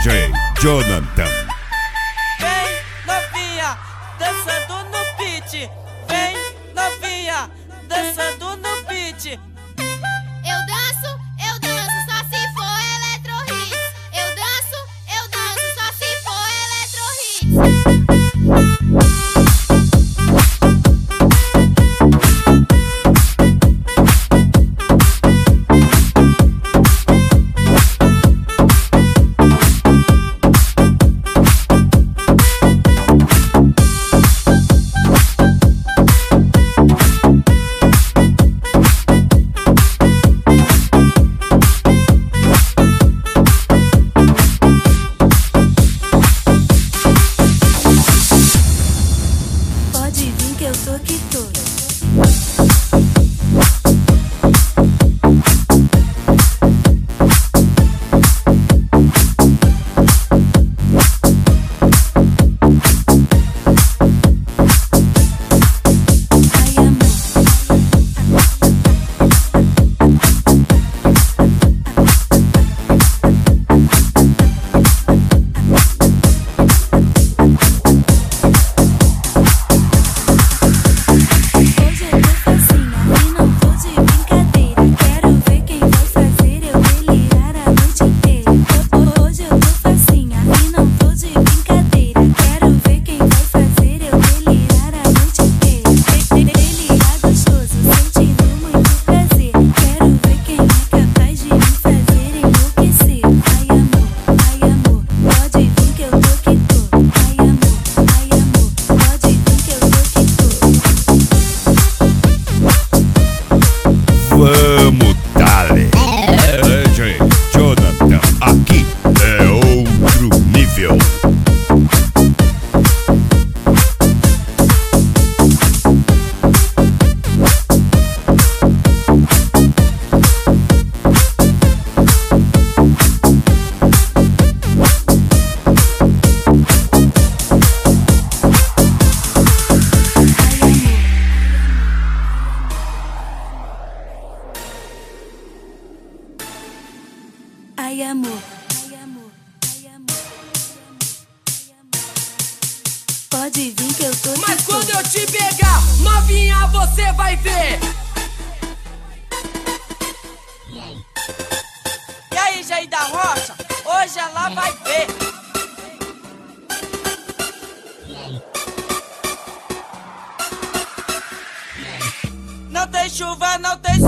DJ Jonathan. Vem novinha, dançando no beat. Vem novinha, dançando no beat. Eu danço só se for Electro Hits. Eu danço só se for Electro Hits. Vamos, dale. DJ Jonathan, aqui é outro nível. Ai amor, pode vir que eu tô. Mas quando eu te pegar, novinha, você vai ver. E aí, Jair da Rocha? Hoje ela vai ver. Não tem chuva, não tem